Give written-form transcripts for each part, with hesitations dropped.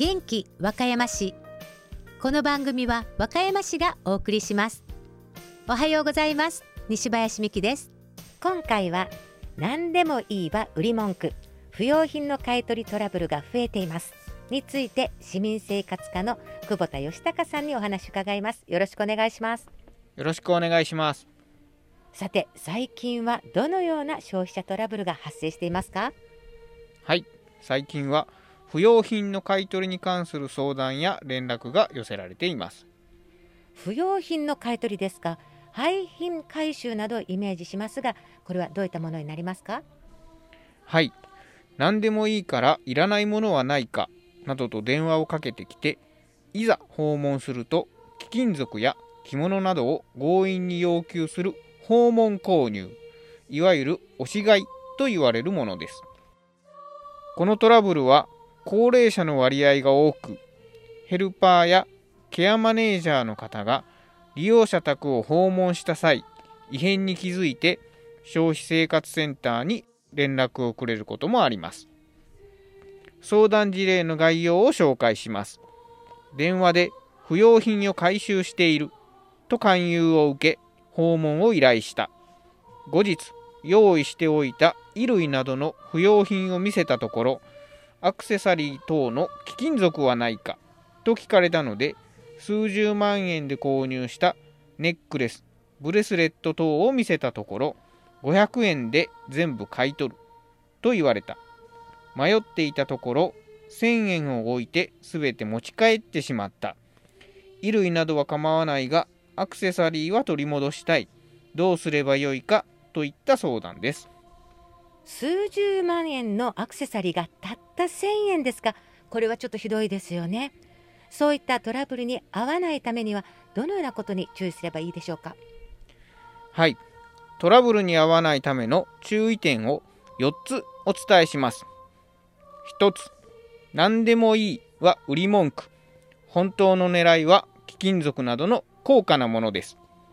元気和歌山市。この番組は和歌山市がお送りします。おはようございます。西林美希です。今回は何でもいいは売り文句、不用品の買い取りトラブルが増えていますについて、市民生活課の久保田義孝さんにお話を伺います。よろしくお願いします。 よろしくお願いします。 さて、最近はどのような消費者トラブルが発生していますか？ はい、最近は不用品の買い取りに関する相談や連絡が寄せられています。 不用品の買い取りですか？廃品回収などをイメージしますが、これはどういったものになりますか？ はい、何でもいいからいらないものはないかなどと電話をかけてきて、いざ訪問すると貴金属や着物などを強引に要求する訪問購入、いわゆる押し買いと言われるものです。このトラブルは高齢者の割合が多く、ヘルパーやケアマネージャーの方が利用者宅を訪問した際、異変に気づいて消費生活センターに連絡をくれることもあります。相談事例の概要を紹介します。電話で不用品を回収していると勧誘を受け、訪問を依頼した。後日、用意しておいた衣類などの不用品を見せたところ、アクセサリー等の貴金属はないかと聞かれたので、数十万円で購入したネックレス、ブレスレット等を見せたところ、500円で全部買い取ると言われた。迷っていたところ、1000円を置いて全て持ち帰ってしまった。衣類などは構わないが、アクセサリーは取り戻したい。どうすればよいかといった相談です。 数十万円のアクセサリーがたった1000円ですか？これはちょっとひどいですよね。そういったトラブルに遭わないためには、どのようなことに注意すればいいでしょうか？ はい、トラブルに遭わないための注意点を4つお伝えします。1つ、何でもいいは売り文句。本当の狙いは貴金属などの高価なものです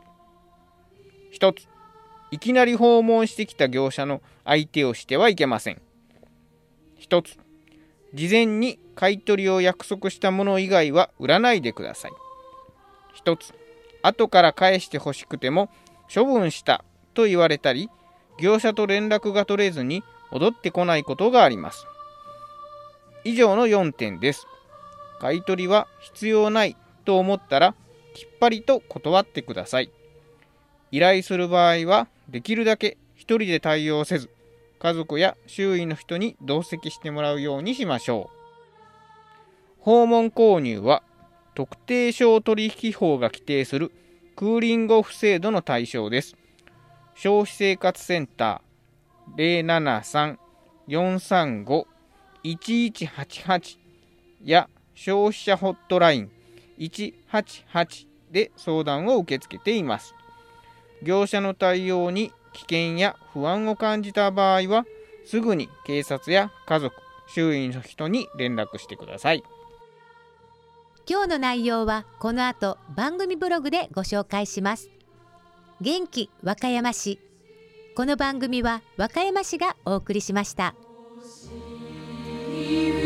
。1つ、いきなり訪問してきた業者の相手をしてはいけません。1つ、事前に買い取りを約束したもの以外は売らないでください。1つ、後から返してほしくても処分したと言われたり、業者と連絡が取れずに戻ってこないことがあります。以上の4点です。買い取りは必要ないと思ったら、きっぱりと断ってください。依頼する場合は、できるだけ一人で対応せず、家族や周囲の人に同席してもらうようにしましょう。訪問購入は、特定商取引法が規定するクーリングオフ制度の対象です。消費生活センター 073-435-1188 や消費者ホットライン188で相談を受け付けています。業者の対応に危険や不安を感じた場合は、すぐに警察や家族、周囲の人に連絡してください。 今日の内容はこの後番組ブログでご紹介します。元気和歌山市。この番組は和歌山市がお送りしました。